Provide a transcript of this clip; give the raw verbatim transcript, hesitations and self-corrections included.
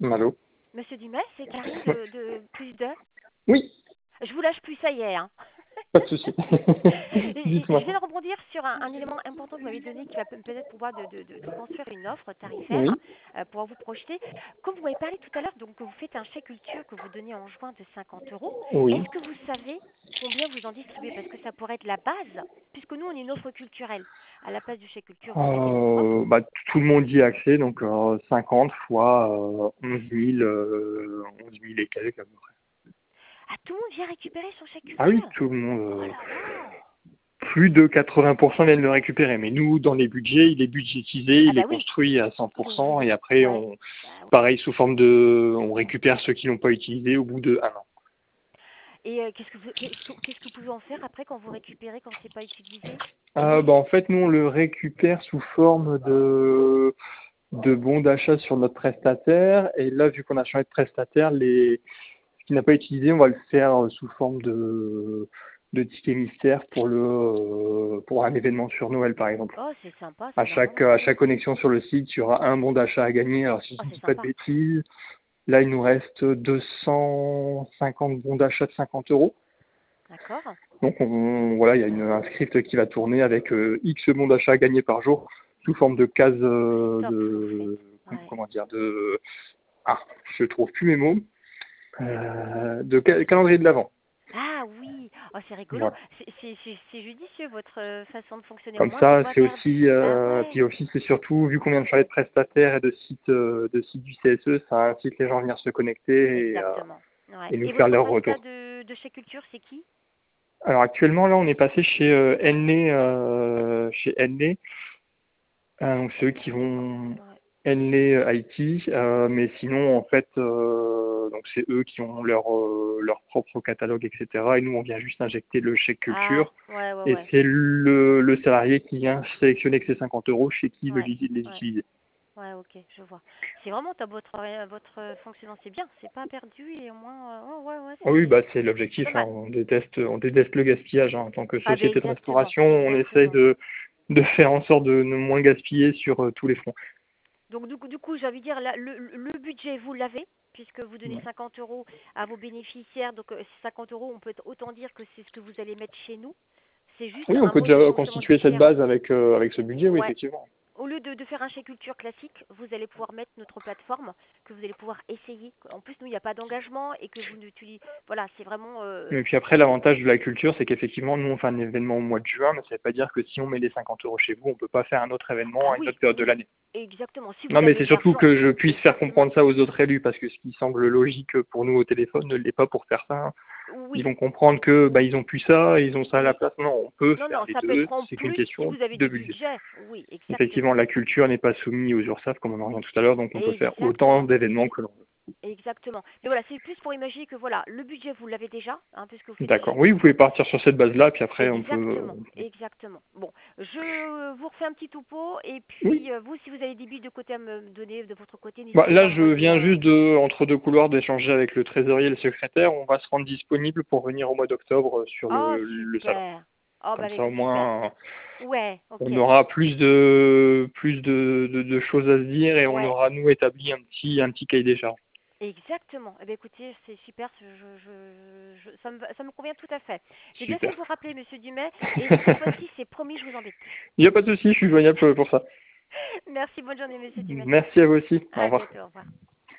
Allô? Monsieur Dumais, c'est Karine de, de Plus de. Oui, Je vous lâche plus, ça y est. Hein. pas de souci. Et- et je Dites-moi. viens de rebondir sur un, un élément important que vous m'avez donné qui va peut- peut-être pouvoir de, de- de- de construire une offre tarifaire Oui, euh, pour vous projeter. Comme vous m'avez parlé tout à l'heure, donc que vous faites un chèque culture que vous donnez en juin de cinquante euros. oui. Est-ce que vous savez combien vous en distribuez? Parce que ça pourrait être la base, puisque nous, on est une offre culturelle. À la place du chèque culture, vous avez notre offre. Euh, bah, tout le monde y a accès, donc euh, cinquante fois euh, onze mille, euh, onze mille et quelques à peu près. Ah, tout le monde vient récupérer son chèque Ah oui, culture? tout le Oh monde. euh, là là! plus de quatre-vingts pour cent viennent le récupérer. Mais nous, dans les budgets, il est budgétisé, Ah il est bah oui, construit à cent pour oui, oui, cent et oui. après, Ouais. on, Bah oui. pareil, sous forme de, on récupère ceux qui n'ont pas utilisé au bout de un an. Et euh, qu'est-ce que vous qu'est-ce que, qu'est-ce que vous pouvez en faire après quand vous récupérez quand c'est pas utilisé? Euh, bah, en fait, nous, on le récupère sous forme de, de bons d'achat sur notre prestataire. Et là, vu qu'on a changé de prestataire, les, ce qui n'a pas utilisé, on va le faire euh, sous forme de, de ticket mystère pour le, euh, pour un événement sur Noël, par exemple. Oh, c'est sympa, À c'est chaque, marrant. à chaque connexion sur le site, il y aura un bon d'achat à gagner. Alors, si je Oh, ne c'est dis pas de sympa. bêtises, là, il nous reste deux cent cinquante bons d'achat de cinquante euros. D'accord. Donc, on, voilà, il y a une, un script qui va tourner avec euh, X bons d'achat à gagner par jour sous forme de case C'est euh, top ce que vous faites. de, Ouais. comment dire, de, ah, je trouve plus mes mots, euh, de ca- calendrier de l'Avent. Ah oui. Oh, c'est rigolo. Voilà. C'est c'est c'est c'est judicieux votre euh, façon de fonctionner. Au Comme moins, c'est ça, pas c'est perdu. aussi, Bah euh, ouais. puis aussi, c'est surtout, vu qu'on vient de changer de prestataire et de site, euh, de site du C S E, ça incite les gens à venir se connecter et, euh, Exactement. Ouais. et nous Et faire votre leur prestat retour. de de chez Culture, c'est qui? Alors actuellement, là, on est passé chez euh, Henley, euh, chez Henley. Euh, donc c'est eux qui vont Ouais. Henley euh, I T, euh, mais sinon, en fait, euh, donc c'est eux qui ont leur euh, leur propre catalogue, et cetera. Et nous, on vient juste injecter le chèque Ah, culture. ouais, ouais, Et ouais. c'est le, le salarié qui vient sélectionner que ces cinquante euros chez qui il veut Ouais. les les Ouais. utiliser. Ouais, ok, je vois. C'est vraiment top, votre euh, votre fonctionnement, c'est bien, c'est pas perdu et au moins, euh, oh, ouais, ouais, Ah oui, c'est bah c'est c'est l'objectif, pas hein. mal. On déteste, on déteste le gaspillage, hein. En tant que Ah ben société de exactement, restauration, on essaye exactement. de, de faire en sorte de ne moins gaspiller sur euh, tous les fronts. Donc du coup, du coup, j'ai envie de dire, là, le, le le budget, vous l'avez, puisque vous donnez Ouais. cinquante euros à vos bénéficiaires. Donc euh, cinquante euros, on peut autant dire que c'est ce que vous allez mettre chez nous. C'est juste Oui, on un peut mode de déjà fonctionnement constituer cette différent. base avec, euh, avec ce budget, oui, Ouais. effectivement. Au lieu de, de faire un chèque culture classique, vous allez pouvoir mettre notre plateforme que vous allez pouvoir essayer. En plus, nous, il n'y a pas d'engagement et que vous n'utilisez. Voilà, c'est vraiment. Euh, Et puis après, l'avantage de la culture, c'est qu'effectivement, nous, on fait un événement au mois de juin, mais ça ne veut pas dire que si on met les cinquante euros chez vous, on ne peut pas faire un autre événement Ah à une oui, autre période de oui, l'année. exactement. Si Non, vous mais avez c'est de surtout l'argent, que je puisse faire exactement. comprendre ça aux autres élus, parce que ce qui semble logique pour nous au téléphone ne l'est pas pour certains. Ils Oui, vont comprendre que bah, ils ont plus ça, ils ont ça à la oui. place. Non, on peut Non, faire non, les ça peut deux, être en c'est qu'une plus si question vous avez de du budget. budget. Oui, exactement. Effectivement, la culture n'est pas soumise aux URSSAF, comme on en revient tout à l'heure, donc on peut faire autant Exactement. d'événements que l'on veut. Exactement. Mais voilà, c'est plus pour imaginer que voilà, le budget, vous l'avez déjà, hein, puisque vous faites du D'accord. chèque Oui, vous culture. pouvez partir sur cette base-là, puis après, on peut... Exactement, exactement. Bon, je vous refais un petit topo et Oui. puis euh, vous, si vous avez des billes de côté à me donner de votre côté, Bah, n'hésitez pas là, à je m'envoyer. viens euh, juste de, entre deux couloirs, d'échanger avec le trésorier et le secrétaire. On va se rendre disponible pour venir au mois d'octobre sur Oh, le, le salon. super. Oh, bah Comme ça, au avec super. moins, Ouais, ok. on aura plus de plus de, de, de choses à se dire et on Ouais, aura, nous, établi un petit, un petit cahier des charges. exactement. Eh bien, écoutez, c'est super. Je, je, je- ça me, va- ça me convient tout à fait. J'ai bien fait Super. de vous rappeler, Monsieur Dumais, et cette fois-ci, c'est promis, je vous embête plus. Il n'y a pas de souci, je suis joignable pour ça. Merci, bonne journée, Monsieur Dumais. Merci à vous aussi. Au À revoir. bientôt, au revoir.